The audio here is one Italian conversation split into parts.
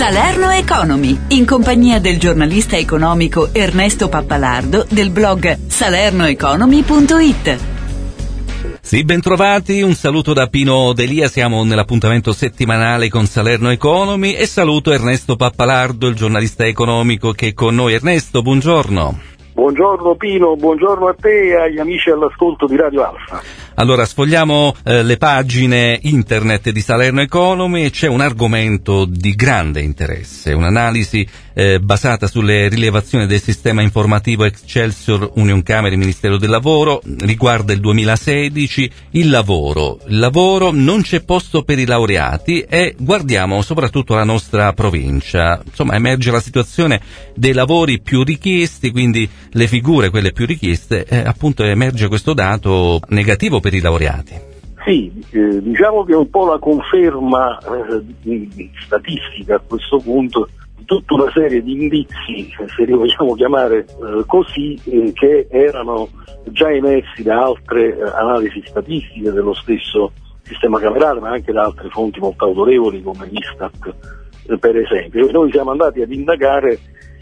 Salerno Economy, in compagnia del giornalista economico Ernesto Pappalardo del blog salernoeconomy.it. Sì, bentrovati, un saluto da Pino Delia, siamo nell'appuntamento settimanale con Salerno Economy e saluto Ernesto Pappalardo, il giornalista economico che è con noi. Ernesto, buongiorno. Buongiorno Pino, buongiorno a te e agli amici all'ascolto di Radio Alfa. Allora, sfogliamo le pagine internet di Salerno Economy e c'è un argomento di grande interesse, un'analisi basata sulle rilevazioni del sistema informativo Excelsior Union Camere Ministero del Lavoro, riguarda il 2016, il lavoro non c'è posto per i laureati e guardiamo soprattutto la nostra provincia. Insomma, emerge la situazione dei lavori più richiesti, quindi le figure quelle più richieste, appunto emerge questo dato negativo per i laureati. Sì, diciamo che è un po' la conferma statistica a questo punto di tutta una serie di indizi, se li vogliamo chiamare così, che erano già emersi da altre analisi statistiche dello stesso sistema camerale, ma anche da altre fonti molto autorevoli come l'Istat, per esempio. Noi siamo andati ad indagare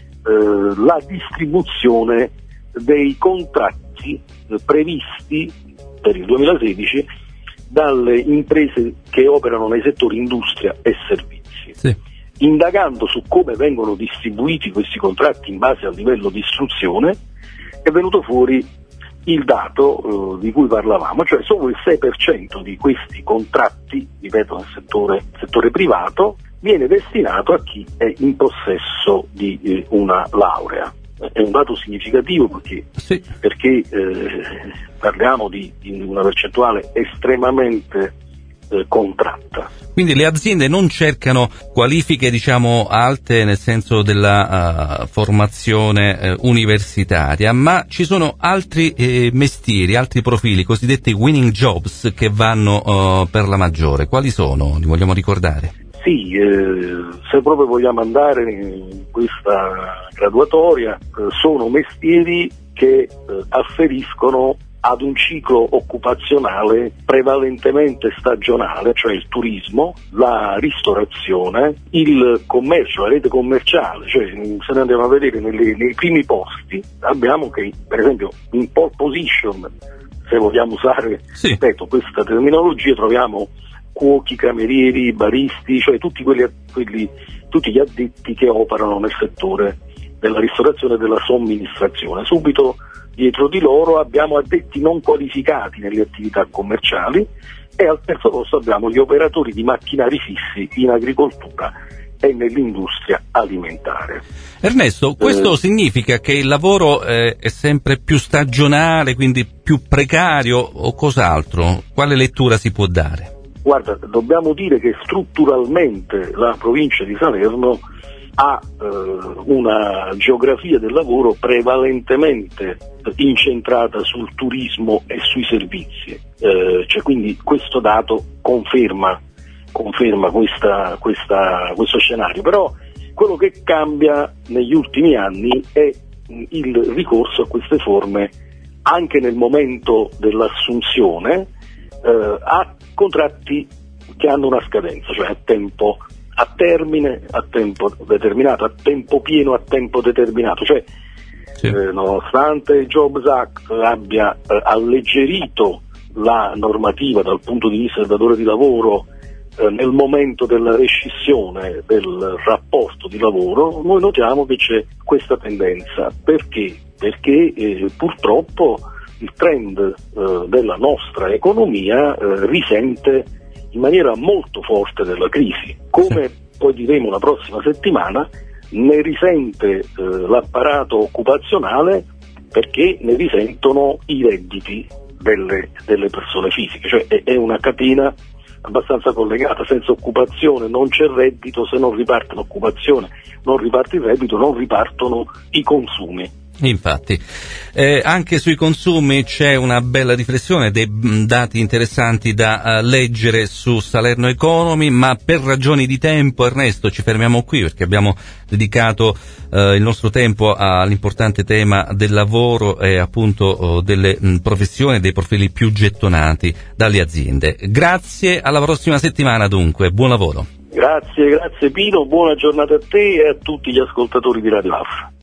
la distribuzione dei contratti previsti per il 2016 dalle imprese che operano nei settori industria e servizi. Sì. Indagando su come vengono distribuiti questi contratti in base al livello di istruzione, è venuto fuori il dato di cui parlavamo, cioè solo il 6% di questi contratti, ripeto, nel settore privato, viene destinato a chi è in possesso di una laurea. È un dato significativo perché parliamo di una percentuale estremamente contratta. Quindi le aziende non cercano qualifiche, diciamo, alte nel senso della formazione universitaria, ma ci sono altri mestieri, altri profili, cosiddetti winning jobs, che vanno per la maggiore. Quali sono? Li vogliamo ricordare? Sì, se proprio vogliamo andare in questa graduatoria, sono mestieri che afferiscono ad un ciclo occupazionale prevalentemente stagionale, cioè il turismo, la ristorazione, il commercio, la rete commerciale. Cioè, se ne andiamo a vedere nei primi posti, abbiamo che, per esempio, in pole position, se vogliamo usare, ripeto, questa terminologia, troviamo cuochi, camerieri, baristi, cioè tutti gli addetti che operano nel settore della ristorazione e della somministrazione. Subito dietro di loro abbiamo addetti non qualificati nelle attività commerciali e al terzo posto abbiamo gli operatori di macchinari fissi in agricoltura e nell'industria alimentare. Ernesto, questo significa che il lavoro è sempre più stagionale, quindi più precario, o cos'altro? Quale lettura si può dare? Guarda, dobbiamo dire che strutturalmente la provincia di Salerno ha una geografia del lavoro prevalentemente incentrata sul turismo e sui servizi, cioè quindi questo dato conferma questo scenario. Però quello che cambia negli ultimi anni è il ricorso a queste forme anche nel momento dell'assunzione, a contratti che hanno una scadenza, cioè a termine, a tempo determinato, a tempo pieno, a tempo determinato. Cioè, nonostante il Jobs Act abbia alleggerito la normativa dal punto di vista del datore di lavoro nel momento della rescissione del rapporto di lavoro, noi notiamo che c'è questa tendenza. Perché? Perché purtroppo il trend della nostra economia risente in maniera molto forte della crisi. Come poi diremo la prossima settimana, ne risente l'apparato occupazionale perché ne risentono i redditi delle persone fisiche. Cioè è una catena abbastanza collegata. Senza occupazione non c'è reddito, se non riparte l'occupazione, non riparte il reddito, non ripartono i consumi. Infatti, anche sui consumi c'è una bella riflessione, dei dati interessanti da leggere su Salerno Economy, ma per ragioni di tempo, Ernesto, ci fermiamo qui perché abbiamo dedicato il nostro tempo all'importante tema del lavoro e appunto delle professioni, dei profili più gettonati dalle aziende. Grazie, alla prossima settimana dunque, buon lavoro. Grazie Pino, buona giornata a te e a tutti gli ascoltatori di Radio AF.